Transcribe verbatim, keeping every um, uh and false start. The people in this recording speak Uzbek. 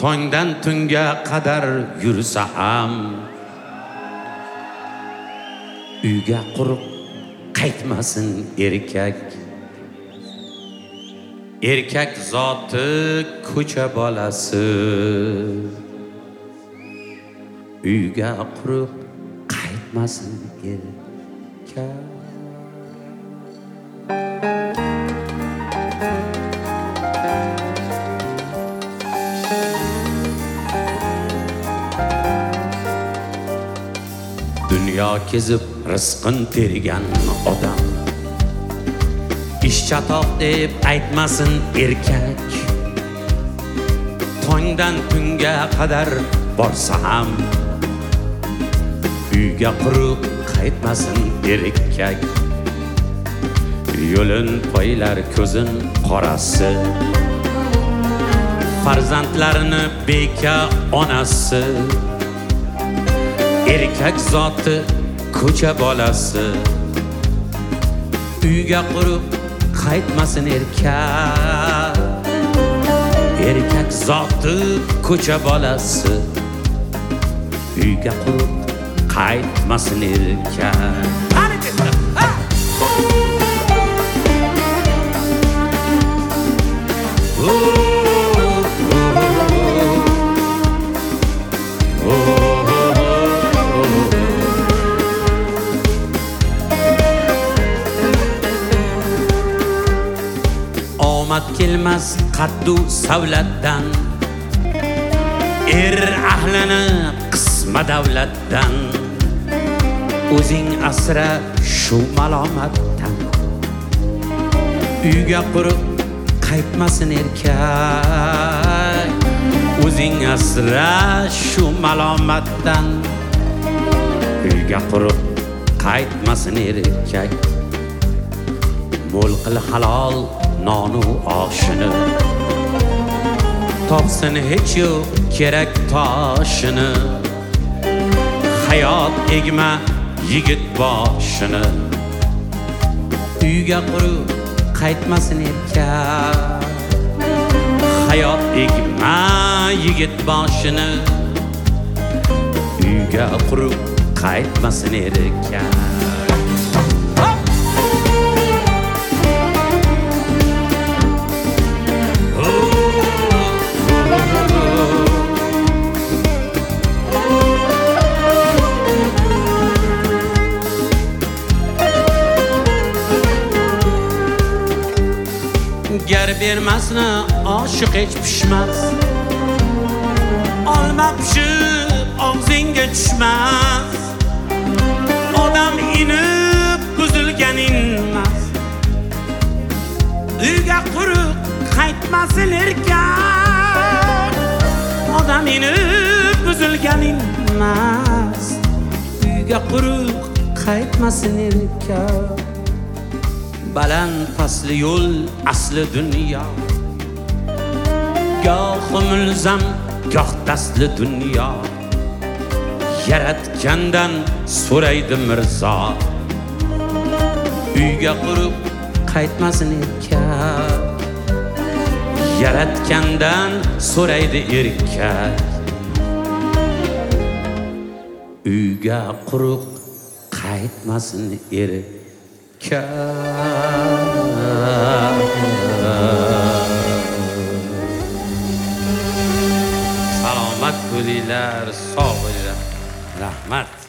tongdan tunga qadar yursa ham uyga quruq qaytmasin erkak. Erkak zoti ko'cha bolasi, uyga quruq qaytmasin erkak. Dünya kezib rizqin tergan odam ish chatoq deb aytmasin erkak. Tongdan tunga qadar borsa ham uyga quruq qaytmasin erkak. Yo'lin poylar ko'zin qorasi, farzandlarini beka onasi. Erkak zoti ko'cha bolasi, uyga quruq qaytmasin erkak. Erkak zoti ko'cha bolasi, uyga quruq qaytmasin erkak. Omad kelmas qaddu savlatdan, er ahlini qisma davlatdan. O'zing asra shu malomatdan, uyga quruq qaytmasin erkak. O'zing asra shu malomatdan, uyga quruq qaytmasin erkak. Mo'l qil halol nonu oshini, topsin hech yo'q kerak toshini. Hayot egma yigit boshini, uyga quruq qaytmasin erkak. Hayot egma yigit boshini, uyga quruq qaytmasin erkak. Gar bermasni oshiq hech pishmas, olma pishib og'zingga tushmas. Odam inib buzilgan inmas, uyga quruq qaytmasin erkak. Odam inib buzilgan inmas, uyga quruq qaytmasin erkak. Baland pasli yo'l asli dunyo, goh mulzam goh dastli dunyo. Yaratgandan so'raydi mirzo, uyga quruq qaytmasin erkak. Yaratgandan so'raydi erkak, uyga quruq qaytmasin erkak. Salomat bo'linglar, sog' bo'linglar. Rahmat.